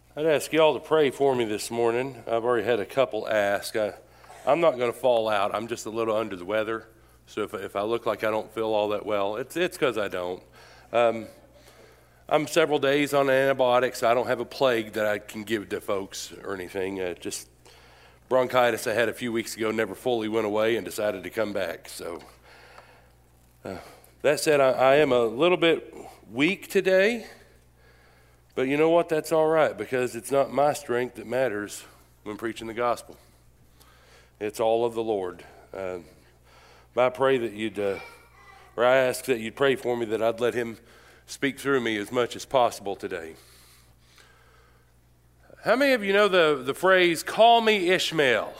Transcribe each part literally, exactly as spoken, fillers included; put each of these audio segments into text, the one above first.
I'd ask y'all to pray for me this morning. I've already had a couple ask. I, I'm not going to fall out. I'm just a little under the weather. So if, if I look like I don't feel all that well, it's it's because I don't. Um, I'm several days on antibiotics. I don't have a plague that I can give to folks or anything. Uh, just bronchitis I had a few weeks ago never fully went away and decided to come back. So uh, that said, I, I am a little bit weak today. But you know what? That's all right, because it's not my strength that matters when preaching the gospel. It's all of the Lord. Uh, I pray that you'd, uh, or I ask that you'd pray for me that I'd let him speak through me as much as possible today. How many of you know the, the phrase, call me Ishmael?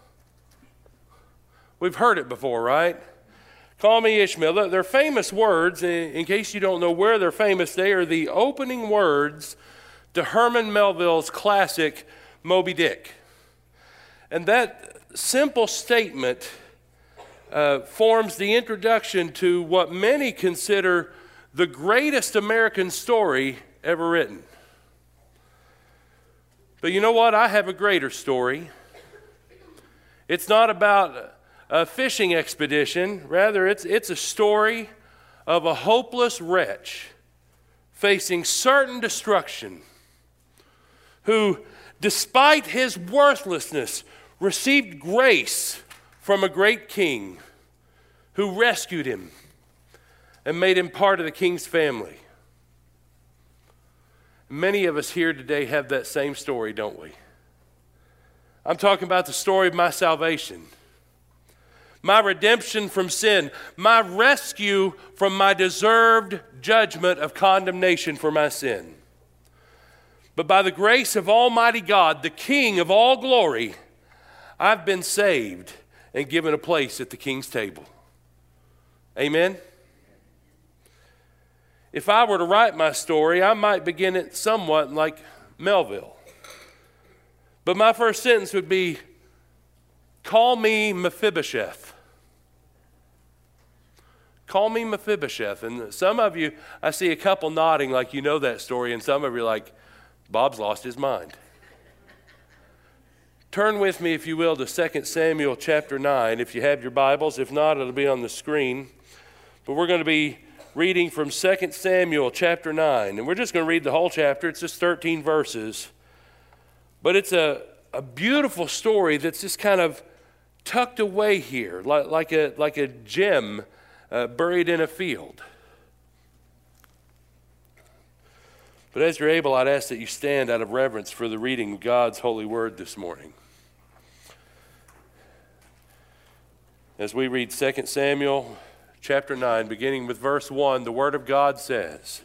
We've heard it before, right? Call me Ishmael. They're famous words. In case you don't know where they're famous, they are the opening words to Herman Melville's classic Moby Dick. And that simple statement uh, forms the introduction to what many consider the greatest American story ever written. But you know what? I have a greater story. It's not about a fishing expedition. Rather, it's, it's a story of a hopeless wretch facing certain destruction who, despite his worthlessness, received grace from a great king who rescued him and made him part of the king's family. Many of us here today have that same story, don't we? I'm talking about the story of my salvation, my redemption from sin, my rescue from my deserved judgment of condemnation for my sin. But by the grace of Almighty God, the King of all glory, I've been saved and given a place at the King's table. Amen? If I were to write my story, I might begin it somewhat like Melville. But my first sentence would be, call me Mephibosheth. Call me Mephibosheth. And some of you, I see a couple nodding like you know that story, and some of you are like, Bob's lost his mind. Turn with me, if you will, to Second Samuel chapter nine, if you have your Bibles. If not, it'll be on the screen. But we're going to be reading from Second Samuel chapter nine, and we're just going to read the whole chapter. It's just thirteen verses. But it's a, a beautiful story that's just kind of tucked away here, like, like, a, like a gem uh, buried in a field. But as you're able, I'd ask that you stand out of reverence for the reading of God's holy word this morning. As we read Second Samuel chapter nine, beginning with verse one, the word of God says,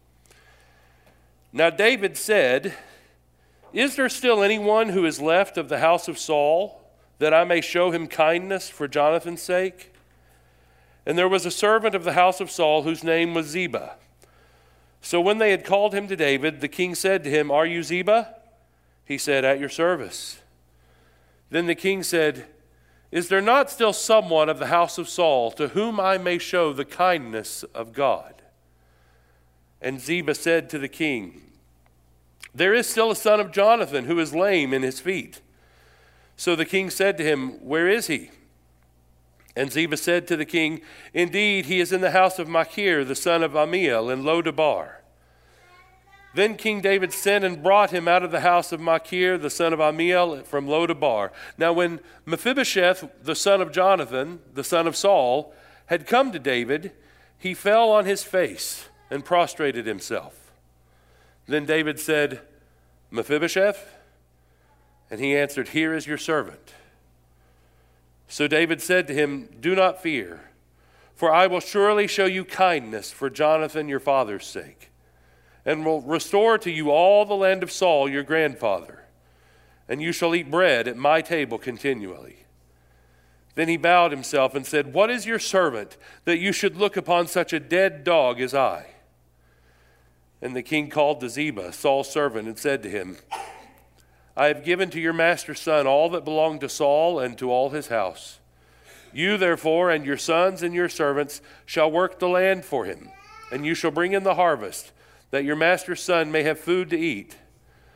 Now David said, Is there still anyone who is left of the house of Saul, that I may show him kindness for Jonathan's sake? And there was a servant of the house of Saul whose name was Ziba. So when they had called him to David, the king said to him, Are you Ziba? He said, At your service. Then the king said, Is there not still someone of the house of Saul to whom I may show the kindness of God? And Ziba said to the king, There is still a son of Jonathan who is lame in his feet. So the king said to him, Where is he? And Ziba said to the king, Indeed, he is in the house of Machir, the son of Ammiel, in Lo-debar. Then King David sent and brought him out of the house of Machir, the son of Ammiel, from Lo-debar. Now when Mephibosheth, the son of Jonathan, the son of Saul, had come to David, he fell on his face and prostrated himself. Then David said, Mephibosheth? And he answered, Here is your servant. So David said to him, Do not fear, for I will surely show you kindness for Jonathan your father's sake, and will restore to you all the land of Saul your grandfather, and you shall eat bread at my table continually. Then he bowed himself and said, What is your servant, that you should look upon such a dead dog as I? And the king called to Ziba, Saul's servant, and said to him, I have given to your master's son all that belonged to Saul and to all his house. You, therefore, and your sons and your servants shall work the land for him, and you shall bring in the harvest, that your master's son may have food to eat.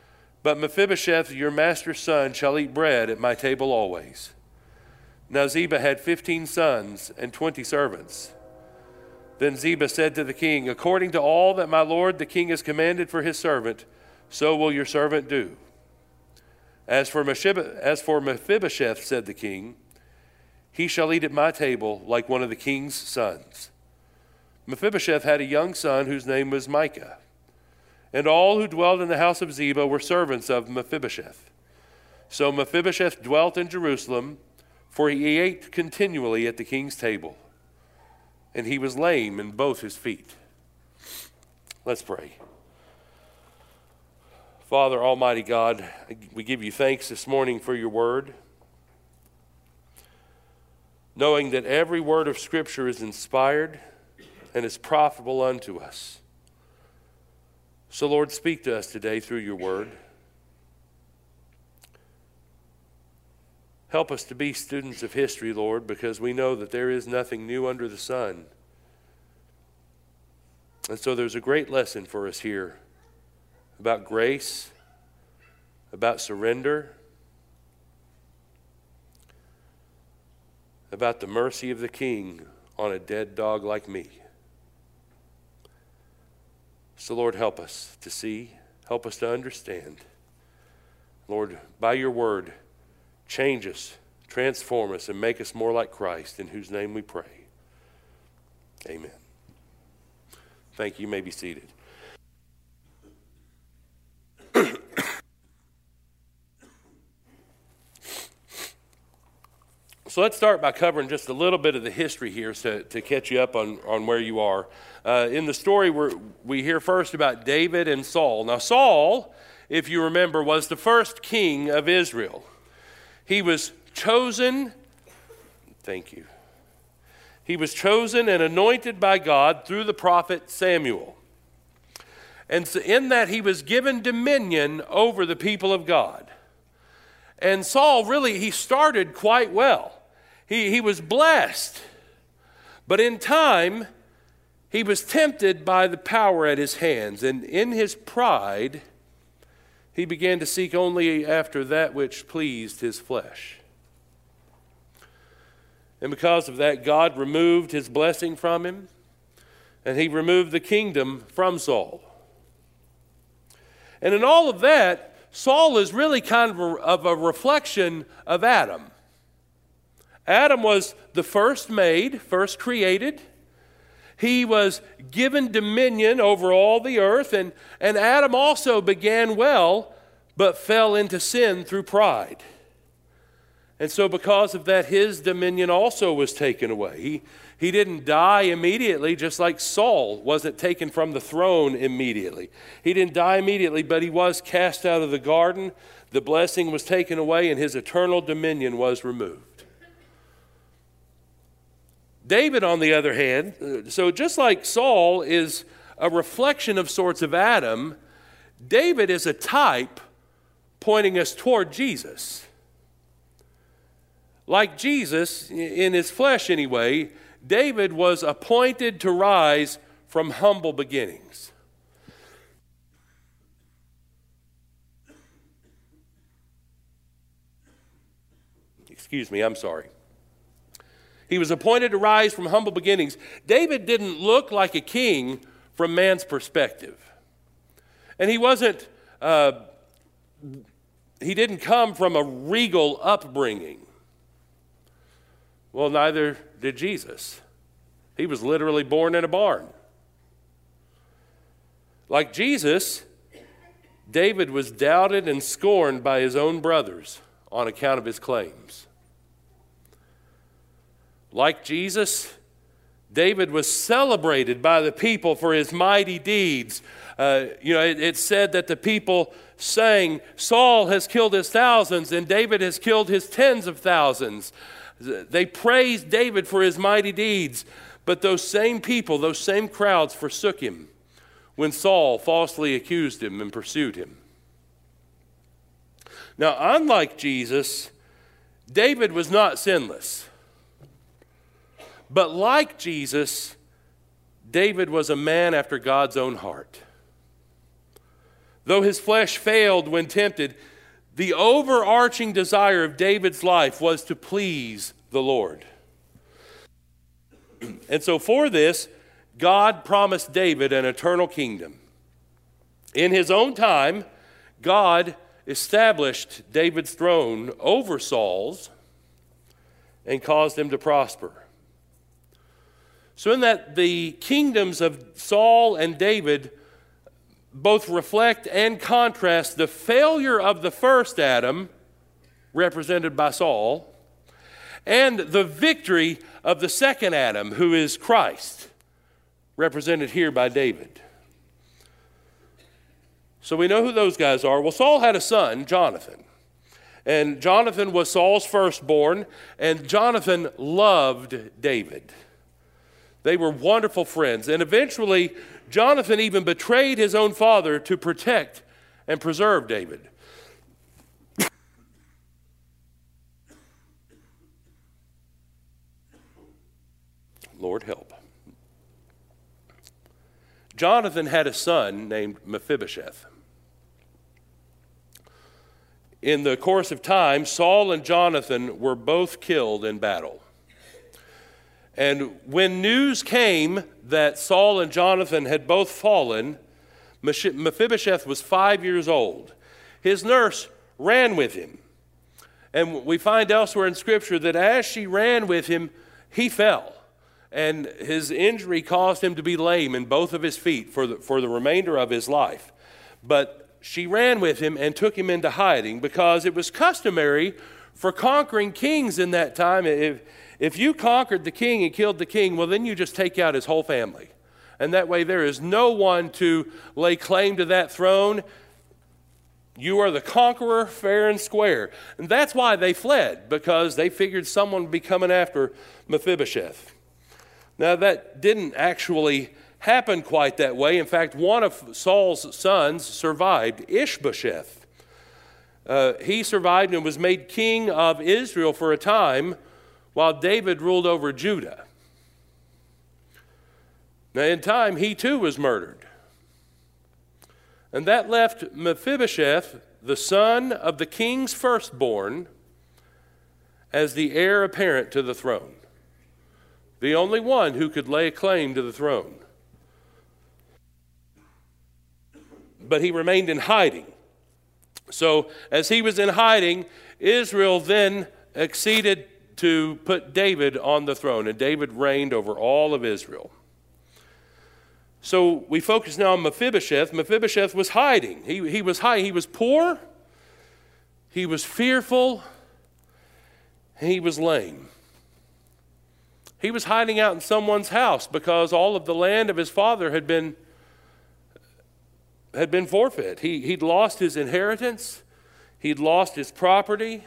but Mephibosheth, your master's son, shall eat bread at my table always. Now Ziba had fifteen sons and twenty servants. Then Ziba said to the king, according to all that my lord the king has commanded for his servant, so will your servant do. As for Mephibosheth, as for Mephibosheth, said the king, he shall eat at my table like one of the king's sons. Mephibosheth had a young son whose name was Micah, and all who dwelled in the house of Ziba were servants of Mephibosheth. So Mephibosheth dwelt in Jerusalem, for he ate continually at the king's table, and he was lame in both his feet. Let's pray. Father, Almighty God, we give you thanks this morning for your word, knowing that every word of Scripture is inspired and is profitable unto us. So, Lord, speak to us today through your word. Help us to be students of history, Lord, because we know that there is nothing new under the sun. And so there's a great lesson for us here about grace, about surrender, about the mercy of the King on a dead dog like me. So, Lord, help us to see, help us to understand. Lord, by your word, change us, transform us, and make us more like Christ, in whose name we pray. Amen. Thank you. You may be seated. So let's start by covering just a little bit of the history here to, to catch you up on, on where you are. Uh, in the story, we're, we hear first about David and Saul. Now, Saul, if you remember, was the first king of Israel. He was chosen, thank you. He was chosen and anointed by God through the prophet Samuel. And so in that, he was given dominion over the people of God. And Saul, really, he started quite well. He, he was blessed. But in time, he was tempted by the power at his hands. And in his pride, he began to seek only after that which pleased his flesh. And because of that, God removed his blessing from him, and he removed the kingdom from Saul. And in all of that, Saul is really kind of a, of a reflection of Adam. Adam was the first made, first created. He was given dominion over all the earth, and, and Adam also began well, but fell into sin through pride. And so because of that, his dominion also was taken away. He, he didn't die immediately, just like Saul wasn't taken from the throne immediately. He didn't die immediately, but he was cast out of the garden. The blessing was taken away, and his eternal dominion was removed. David, on the other hand, so just like Saul is a reflection of sorts of Adam, David is a type pointing us toward Jesus. Like Jesus, in his flesh anyway, David was appointed to rise from humble beginnings. Excuse me, I'm sorry. He was appointed to rise from humble beginnings. David didn't look like a king from man's perspective. And he wasn't, uh, he didn't come from a regal upbringing. Well, neither did Jesus. He was literally born in a barn. Like Jesus, David was doubted and scorned by his own brothers on account of his claims. Like Jesus, David was celebrated by the people for his mighty deeds. Uh, you know, it, it said that the people sang, Saul has killed his thousands and David has killed his tens of thousands. They praised David for his mighty deeds, but those same people, those same crowds forsook him when Saul falsely accused him and pursued him. Now, unlike Jesus, David was not sinless. But like Jesus, David was a man after God's own heart. Though his flesh failed when tempted, the overarching desire of David's life was to please the Lord. And so for this, God promised David an eternal kingdom. In his own time, God established David's throne over Saul's and caused him to prosper. So in that the kingdoms of Saul and David both reflect and contrast the failure of the first Adam, represented by Saul, and the victory of the second Adam, who is Christ, represented here by David. So we know who those guys are. Well, Saul had a son, Jonathan. And Jonathan was Saul's firstborn, and Jonathan loved David. They were wonderful friends. And eventually, Jonathan even betrayed his own father to protect and preserve David. Lord help. Jonathan had a son named Mephibosheth. In the course of time, Saul and Jonathan were both killed in battle. And when news came that Saul and Jonathan had both fallen, Mephibosheth was five years old. His nurse ran with him. And we find elsewhere in Scripture that as she ran with him, he fell. And his injury caused him to be lame in both of his feet for the, for the remainder of his life. But she ran with him and took him into hiding because it was customary for conquering kings in that time. If, if you conquered the king and killed the king, well, then you just take out his whole family. And that way there is no one to lay claim to that throne. You are the conqueror, fair and square. And that's why they fled, because they figured someone would be coming after Mephibosheth. Now, that didn't actually happen quite that way. In fact, one of Saul's sons survived, Ishbosheth. Uh, he survived and was made king of Israel for a time while David ruled over Judah. Now, in time, he too was murdered. And that left Mephibosheth, the son of the king's firstborn, as the heir apparent to the throne. The only one who could lay claim to the throne. But he remained in hiding. So as he was in hiding, Israel then acceded to put David on the throne, and David reigned over all of Israel. So we focus now on Mephibosheth. Mephibosheth was hiding. He, he was hiding. He was poor, he was fearful, and he was lame. He was hiding out in someone's house because all of the land of his father had been had been forfeit. He, he'd lost his inheritance. He'd lost his property.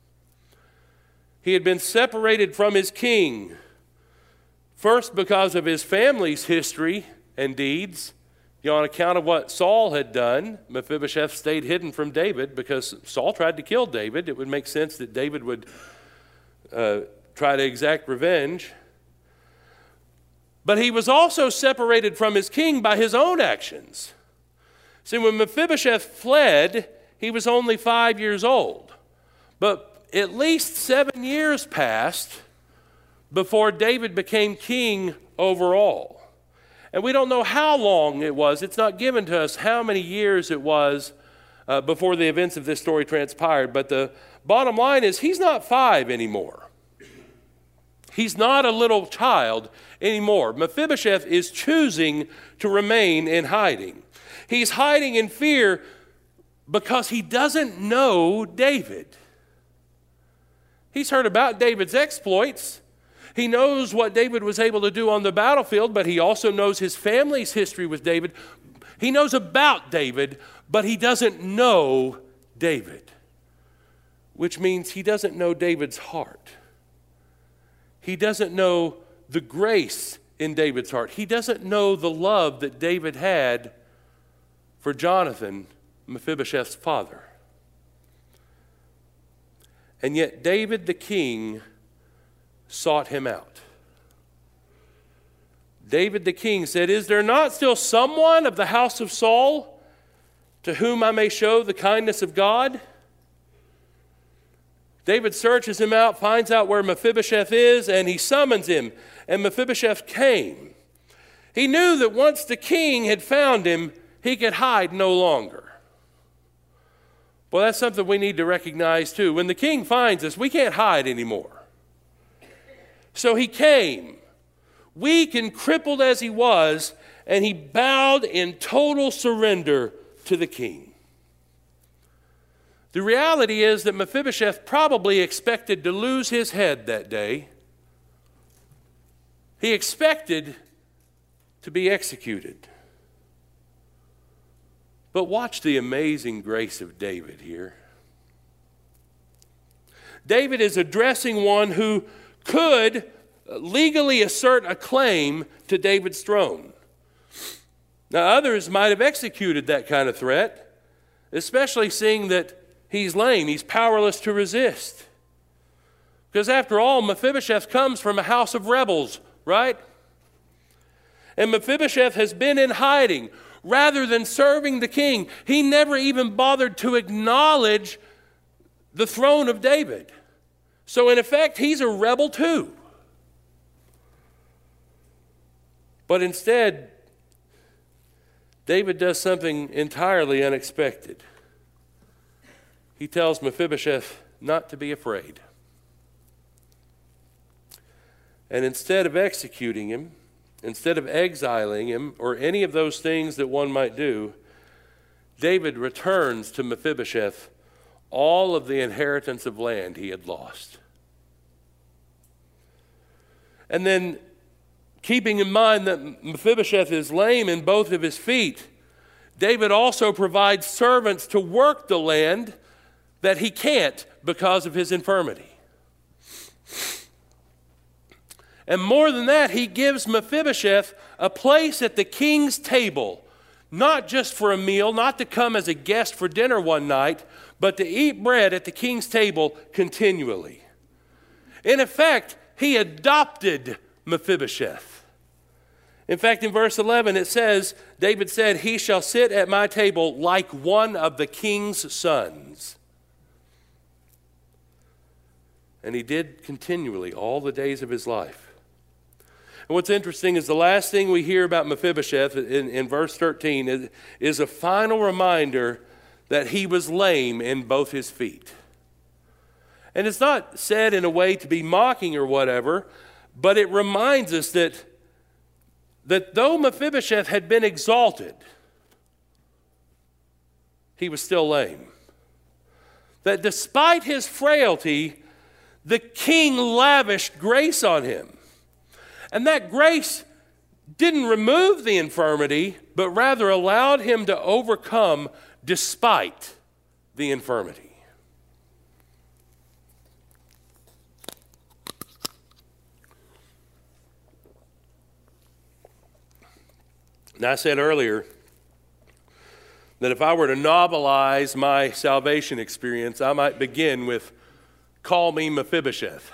He had been separated from his king, first because of his family's history and deeds. You know, on account of what Saul had done, Mephibosheth stayed hidden from David because Saul tried to kill David. It would make sense that David would uh, try to exact revenge. But he was also separated from his king by his own actions. See, when Mephibosheth fled, he was only five years old. But at least seven years passed before David became king over all. And we don't know how long it was. It's not given to us how many years it was uh, before the events of this story transpired. But the bottom line is he's not five anymore. He's not a little child anymore. Mephibosheth is choosing to remain in hiding. He's hiding in fear because he doesn't know David. He's heard about David's exploits. He knows what David was able to do on the battlefield, but he also knows his family's history with David. He knows about David, but he doesn't know David, which means he doesn't know David's heart. He doesn't know the grace in David's heart. He doesn't know the love that David had for Jonathan, Mephibosheth's father. And yet David the king sought him out. David the king said, "Is there not still someone of the house of Saul? to whom I may show the kindness of God? David searches him out, finds out where Mephibosheth is, and he summons him. And Mephibosheth came. He knew that once the king had found him, he could hide no longer. Well, that's something we need to recognize too. When the king finds us, we can't hide anymore. So he came, weak and crippled as he was, and he bowed in total surrender to the king. The reality is that Mephibosheth probably expected to lose his head that day. He expected to be executed. But watch the amazing grace of David here. David is addressing one who could legally assert a claim to David's throne. Now, others might have executed that kind of threat, especially seeing that he's lame, he's powerless to resist. Because after all, Mephibosheth comes from a house of rebels, right? And Mephibosheth has been in hiding. Rather than serving the king, he never even bothered to acknowledge the throne of David. So in effect, he's a rebel too. But instead, David does something entirely unexpected. He tells Mephibosheth not to be afraid. And instead of executing him, instead of exiling him or any of those things that one might do, David returns to Mephibosheth all of the inheritance of land he had lost. And then, keeping in mind that Mephibosheth is lame in both of his feet, David also provides servants to work the land that he can't because of his infirmity. And more than that, he gives Mephibosheth a place at the king's table, not just for a meal, not to come as a guest for dinner one night, but to eat bread at the king's table continually. In effect, he adopted Mephibosheth. In fact, in verse eleven, it says, David said, "He shall sit at my table like one of the king's sons." And he did continually all the days of his life. And what's interesting is the last thing we hear about Mephibosheth in, in verse thirteen is, is a final reminder that he was lame in both his feet. And it's not said in a way to be mocking or whatever, but it reminds us that, that though Mephibosheth had been exalted, he was still lame. That despite his frailty, the king lavished grace on him. And that grace didn't remove the infirmity, but rather allowed him to overcome despite the infirmity. Now, I said earlier that if I were to novelize my salvation experience, I might begin with, "Call me Mephibosheth."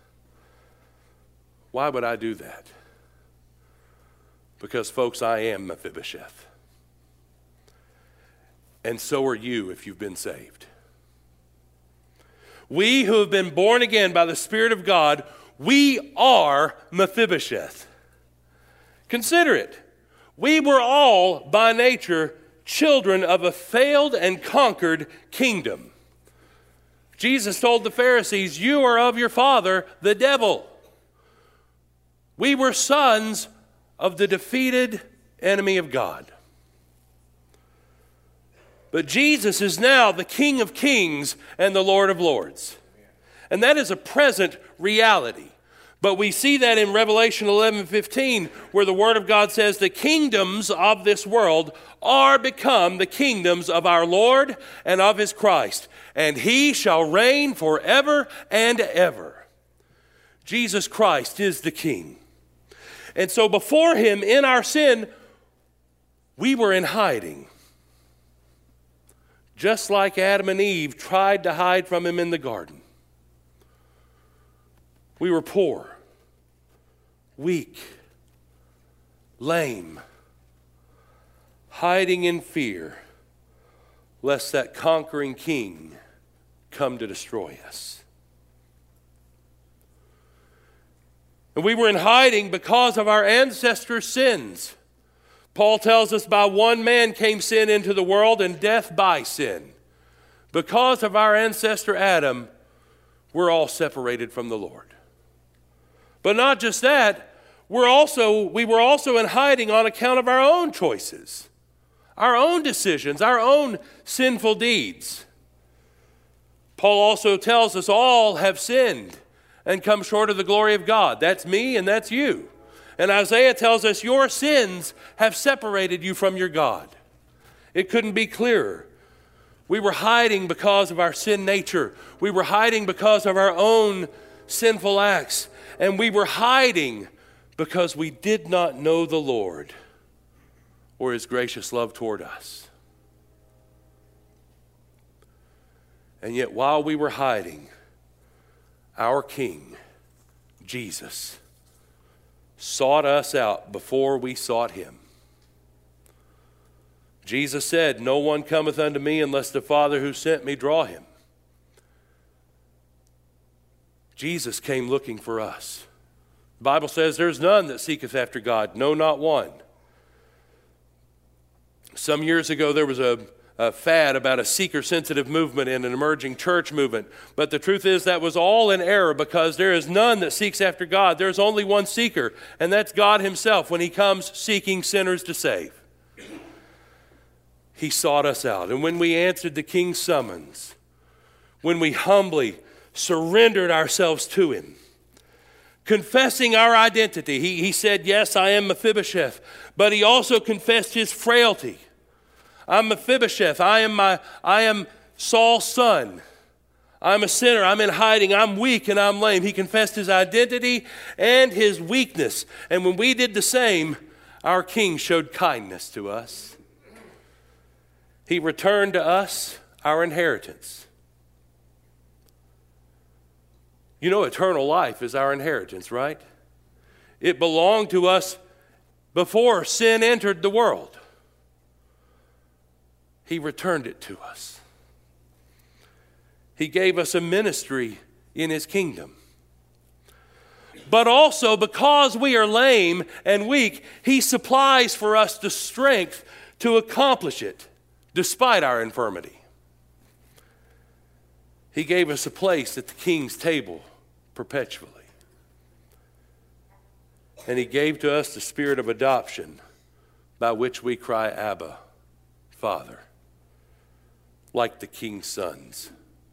Why would I do that? Because, folks, I am Mephibosheth. And so are you if you've been saved. We who have been born again by the Spirit of God, we are Mephibosheth. Consider it. We were all, by nature, children of a failed and conquered kingdom. Jesus told the Pharisees, "You are of your father, the devil." We were sons of the defeated enemy of God. But Jesus is now the King of Kings and the Lord of Lords. And that is a present reality. But we see that in Revelation eleven fifteen, where the Word of God says the kingdoms of this world are become the kingdoms of our Lord and of His Christ, and He shall reign forever and ever. Jesus Christ is the King. And so before Him, in our sin, we were in hiding. Just like Adam and Eve tried to hide from Him in the garden. We were poor, weak, lame, hiding in fear, lest that conquering king come to destroy us. And we were in hiding because of our ancestors' sins. Paul tells us by one man came sin into the world, and death by sin. Because of our ancestor Adam, we're all separated from the Lord. But not just that, we're also, we were also in hiding on account of our own choices, our own decisions, our own sinful deeds. Paul also tells us all have sinned and come short of the glory of God. That's me and that's you. And Isaiah tells us your sins have separated you from your God. It couldn't be clearer. We were hiding because of our sin nature. We were hiding because of our own sinful acts. And we were hiding because we did not know the Lord or His gracious love toward us. And yet while we were hiding, our King, Jesus, sought us out before we sought Him. Jesus said, "No one cometh unto me unless the Father who sent me draw him." Jesus came looking for us. The Bible says there's none that seeketh after God, no, not one. Some years ago there was a, a fad about a seeker-sensitive movement in an emerging church movement. But the truth is that was all in error, because there is none that seeks after God. There's only one seeker, and that's God Himself when He comes seeking sinners to save. He sought us out. And when we answered the King's summons, when we humbly surrendered ourselves to Him, confessing our identity, he, he said, "Yes, I am Mephibosheth," but He also confessed His frailty. I'm Mephibosheth. I am my, I am Saul's son. I'm a sinner. I'm in hiding. I'm weak and I'm lame. He confessed His identity and His weakness. And when we did the same, our King showed kindness to us. He returned to us our inheritance. You know, eternal life is our inheritance, right? It belonged to us before sin entered the world. He returned it to us. He gave us a ministry in His kingdom. But also, because we are lame and weak, He supplies for us the strength to accomplish it, despite our infirmity. He gave us a place at the King's table perpetually. And He gave to us the spirit of adoption, by which we cry, "Abba, Father," like the King's sons.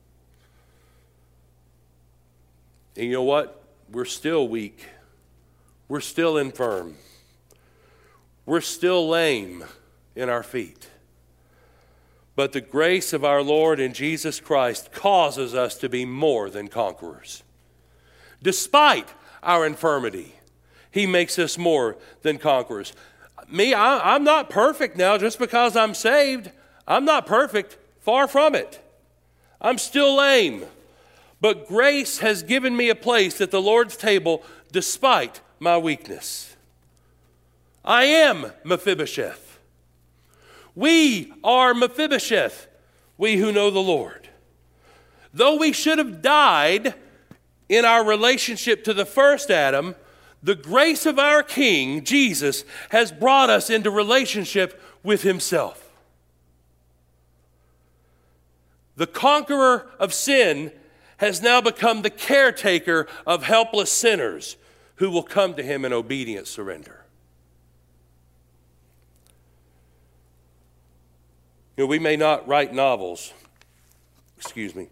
And you know what? We're still weak. We're still infirm. We're still lame in our feet. But the grace of our Lord and Jesus Christ causes us to be more than conquerors. Despite our infirmity, He makes us more than conquerors. Me, I, I'm not perfect now just because I'm saved. I'm not perfect. Far from it. I'm still lame. But grace has given me a place at the Lord's table despite my weakness. I am Mephibosheth. We are Mephibosheth, we who know the Lord. Though we should have died in our relationship to the first Adam, the grace of our King, Jesus, has brought us into relationship with Himself. The conqueror of sin has now become the caretaker of helpless sinners who will come to Him in obedient surrender. You know, we may not write novels. Excuse me.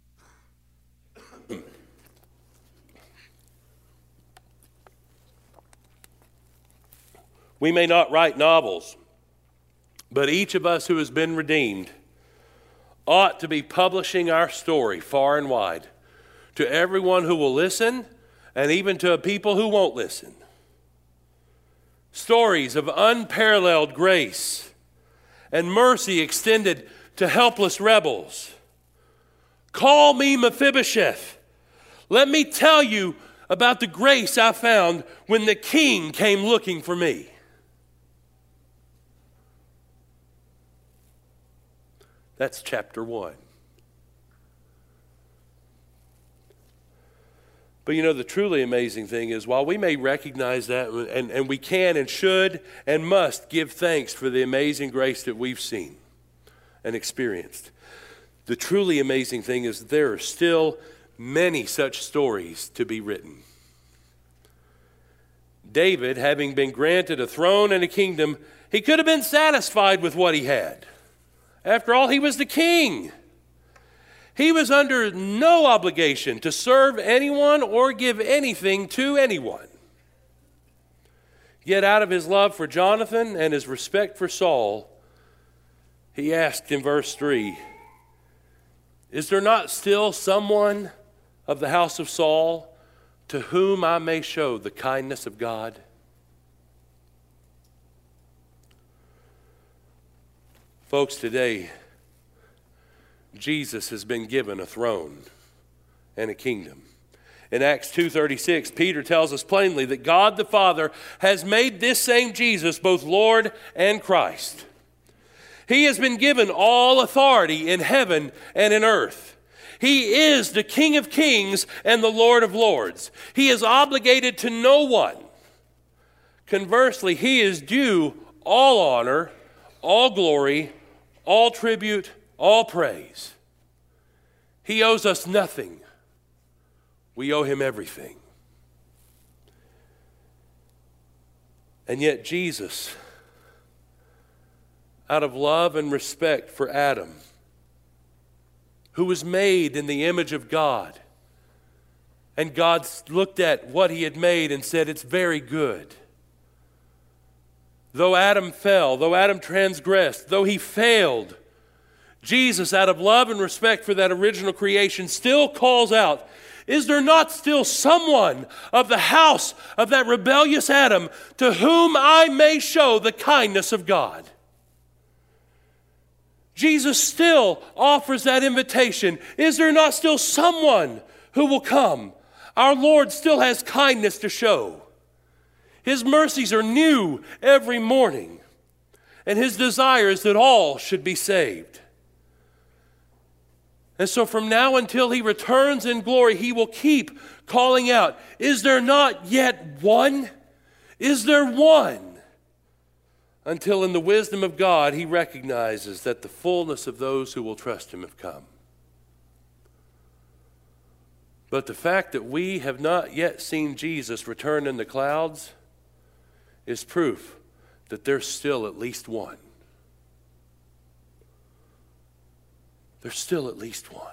We may not write novels, but each of us who has been redeemed ought to be publishing our story far and wide to everyone who will listen and even to people who won't listen. Stories of unparalleled grace and mercy extended to helpless rebels. Call me Mephibosheth. Let me tell you about the grace I found when the King came looking for me. That's chapter one. But you know, the truly amazing thing is, while we may recognize that, and, and we can and should and must give thanks for the amazing grace that we've seen and experienced, the truly amazing thing is there are still many such stories to be written. David, having been granted a throne and a kingdom, he could have been satisfied with what he had. After all, he was the king. He was under no obligation to serve anyone or give anything to anyone. Yet out of his love for Jonathan and his respect for Saul, he asked in verse three, "Is there not still someone of the house of Saul to whom I may show the kindness of God?" Folks, today, Jesus has been given a throne and a kingdom. In Acts two thirty-six, Peter tells us plainly that God the Father has made this same Jesus both Lord and Christ. He has been given all authority in heaven and in earth. He is the King of kings and the Lord of lords. He is obligated to no one. Conversely, he is due all honor, all glory, all tribute, all praise. He owes us nothing. We owe him everything. And yet Jesus, out of love and respect for Adam, who was made in the image of God, and God looked at what he had made and said, "It's very good." Though Adam fell, though Adam transgressed, though he failed, Jesus, out of love and respect for that original creation, still calls out, "Is there not still someone of the house of that rebellious Adam to whom I may show the kindness of God?" Jesus still offers that invitation. Is there not still someone who will come? Our Lord still has kindness to show. His mercies are new every morning, and his desire is that all should be saved. And so from now until he returns in glory, he will keep calling out, "Is there not yet one? Is there one?" Until in the wisdom of God, he recognizes that the fullness of those who will trust him have come. But the fact that we have not yet seen Jesus return in the clouds is proof that there's still at least one. There's still at least one.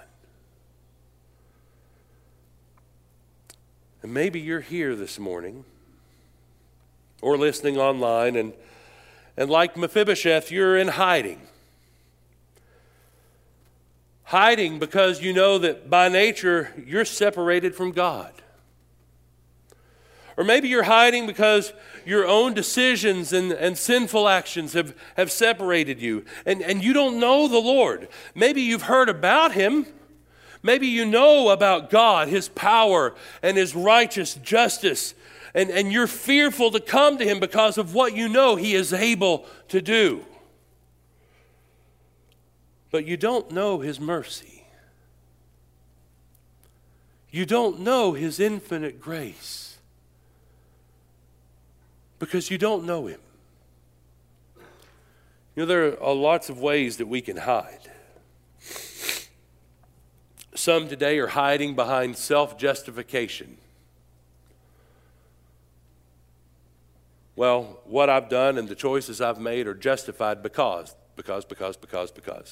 And maybe you're here this morning or listening online, and, and like Mephibosheth, you're in hiding. Hiding because you know that by nature you're separated from God. Or maybe you're hiding because your own decisions and, and sinful actions have, have separated you. And, and you don't know the Lord. Maybe you've heard about him. Maybe you know about God, his power and his righteous justice. And, and you're fearful to come to him because of what you know he is able to do. But you don't know his mercy. You don't know his infinite grace. Because you don't know him. You know, there are lots of ways that we can hide. Some today are hiding behind self-justification. Well, what I've done and the choices I've made are justified because, because, because, because, because.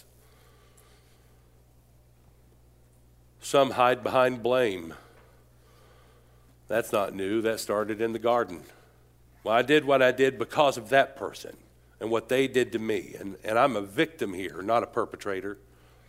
Some hide behind blame. That's not new. That started in the garden. Well, I did what I did because of that person and what they did to me. And, and I'm a victim here, not a perpetrator.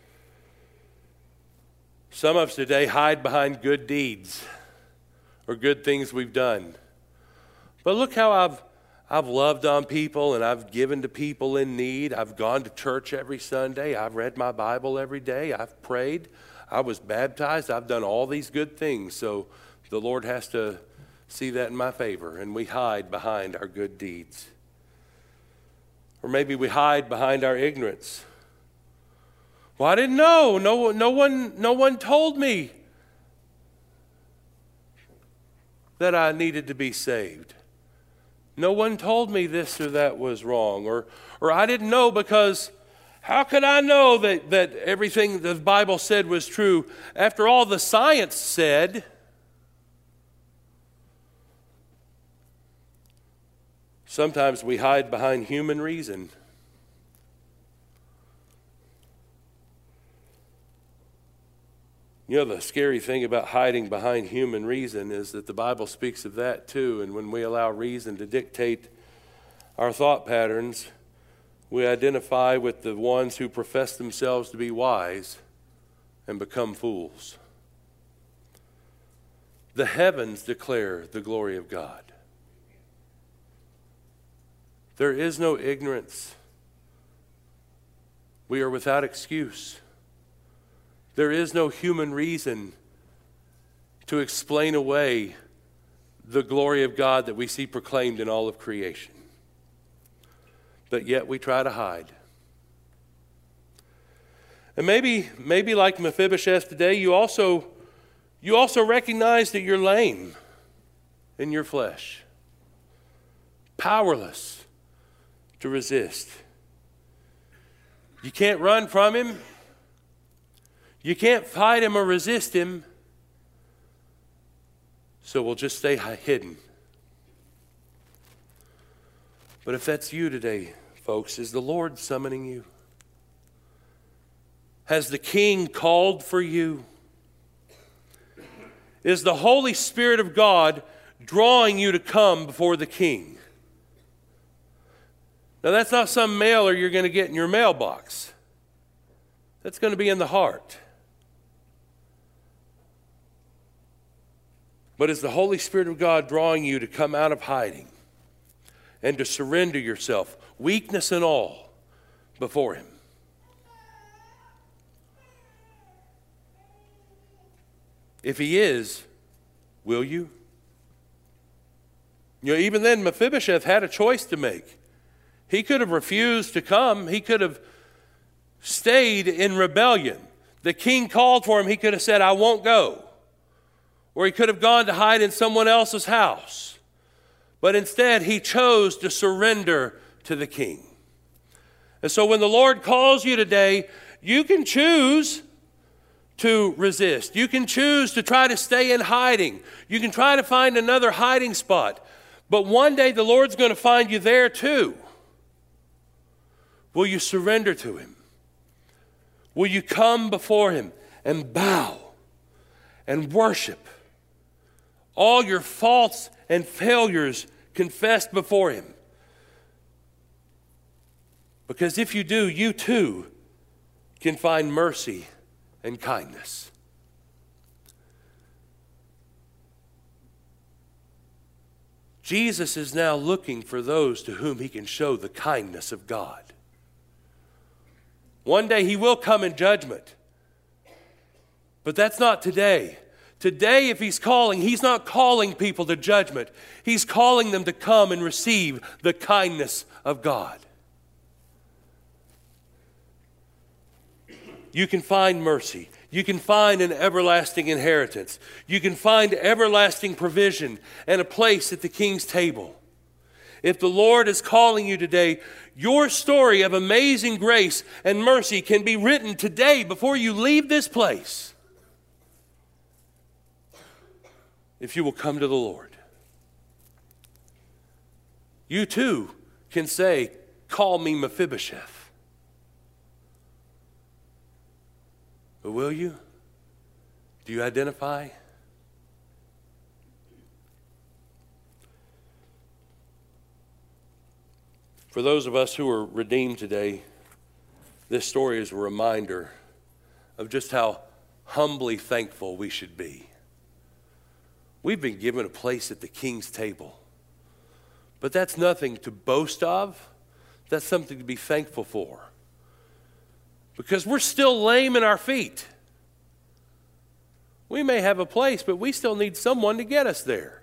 Some of us today hide behind good deeds or good things we've done. But look how I've, I've loved on people and I've given to people in need. I've gone to church every Sunday. I've read my Bible every day. I've prayed. I was baptized. I've done all these good things. So the Lord has to see that in my favor, and we hide behind our good deeds. Or maybe we hide behind our ignorance. Well, I didn't know. No, no one, no one told me that I needed to be saved. No one told me this or that was wrong. Or, or I didn't know because how could I know that, that everything the Bible said was true after all the science said? Sometimes we hide behind human reason. You know, the scary thing about hiding behind human reason is that the Bible speaks of that too. And when we allow reason to dictate our thought patterns, we identify with the ones who profess themselves to be wise and become fools. The heavens declare the glory of God. There is no ignorance. We are without excuse. There is no human reason to explain away the glory of God that we see proclaimed in all of creation. But yet we try to hide. And maybe, maybe like Mephibosheth today, you also, you also recognize that you're lame in your flesh, powerless to resist. You can't run from him. You can't fight him or resist him, so we'll just stay hidden. But if that's you today, folks, is the Lord summoning you? Has the King called for you? Is the Holy Spirit of God drawing you to come before the King? Now, that's not some mailer you're going to get in your mailbox. That's going to be in the heart. But is the Holy Spirit of God drawing you to come out of hiding and to surrender yourself, weakness and all, before him? If he is, will you? You know, even then, Mephibosheth had a choice to make. He could have refused to come. He could have stayed in rebellion. The king called for him. He could have said, I won't go. Or he could have gone to hide in someone else's house. But instead, he chose to surrender to the king. And so when the Lord calls you today, you can choose to resist. You can choose to try to stay in hiding. You can try to find another hiding spot. But one day the Lord's going to find you there too. Will you surrender to him? Will you come before him and bow and worship? All your faults and failures confessed before him. Because if you do, you too can find mercy and kindness. Jesus is now looking for those to whom he can show the kindness of God. One day he will come in judgment. But that's not today. Today, if he's calling, he's not calling people to judgment. He's calling them to come and receive the kindness of God. You can find mercy. You can find an everlasting inheritance. You can find everlasting provision and a place at the King's table. If the Lord is calling you today, your story of amazing grace and mercy can be written today before you leave this place. If you will come to the Lord. You too can say, call me Mephibosheth. But will you? Do you identify? For those of us who are redeemed today, this story is a reminder of just how humbly thankful we should be. We've been given a place at the King's table. But that's nothing to boast of. That's something to be thankful for. Because we're still lame in our feet. We may have a place, but we still need someone to get us there.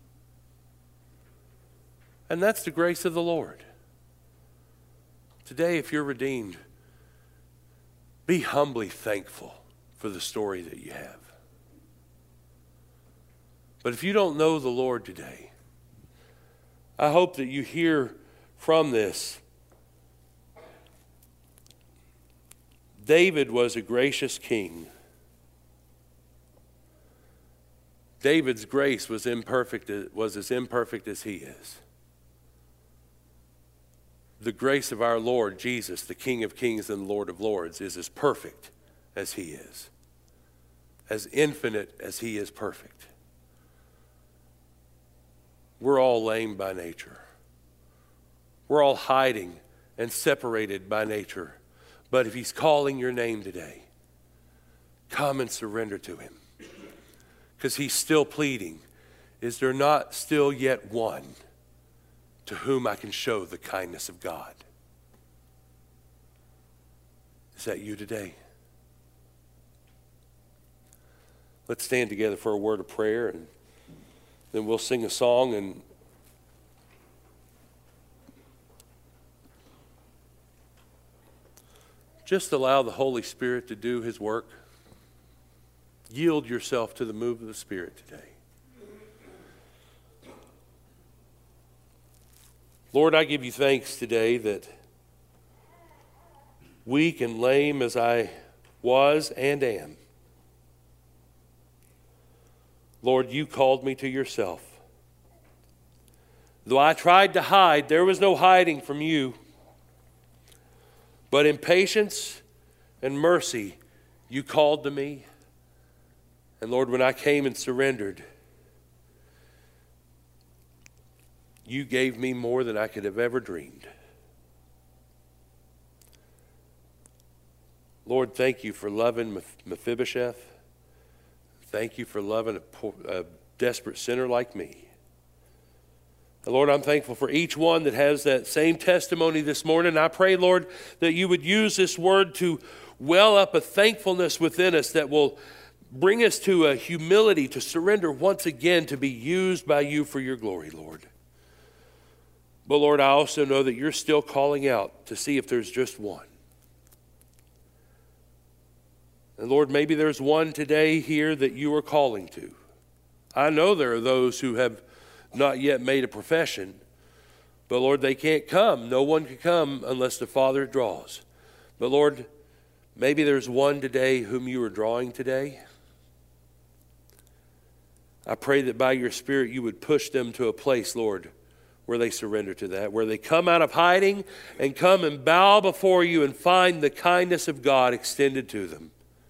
And that's the grace of the Lord. Today, if you're redeemed, Be humbly thankful for the story that you have. But if you don't know the Lord today, I hope that you hear from this. David was a gracious king. David's grace was imperfect, was as imperfect as he is. The grace of our Lord Jesus, the King of Kings and Lord of Lords, is as perfect as he is, as infinite as he is perfect. We're all lame by nature. We're all hiding and separated by nature. But if he's calling your name today, come and surrender to him. Because he's still pleading, is there not still yet one to whom I can show the kindness of God? Is that you today? Let's stand together for a word of prayer, and then we'll sing a song, and just allow the Holy Spirit to do his work. Yield yourself to the move of the Spirit today. Lord, I give you thanks today that weak and lame as I was and am, Lord, you called me to yourself. Though I tried to hide, there was no hiding from you. But in patience and mercy, you called to me. And Lord, when I came and surrendered, you gave me more than I could have ever dreamed. Lord, thank you for loving Mephibosheth. Thank you for loving a, poor, a desperate sinner like me. And Lord, I'm thankful for each one that has that same testimony this morning. I pray, Lord, that you would use this word to well up a thankfulness within us that will bring us to a humility to surrender once again to be used by you for your glory, Lord. But Lord, I also know that you're still calling out to see if there's just one. And Lord, maybe there's one today here that you are calling to. I know there are those who have not yet made a profession, but Lord, they can't come. No one can come unless the Father draws. But Lord, maybe there's one today whom you are drawing today. I pray that by your Spirit you would push them to a place, Lord, where they surrender to that, where they come out of hiding and come and bow before you and find the kindness of God extended to them.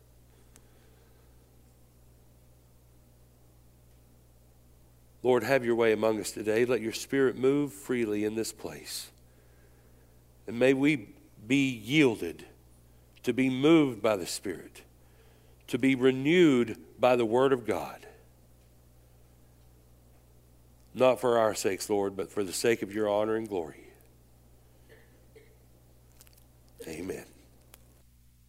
Lord, have your way among us today. Let your Spirit move freely in this place. And may we be yielded to be moved by the Spirit, to be renewed by the Word of God. Not for our sakes, Lord, but for the sake of your honor and glory. Amen.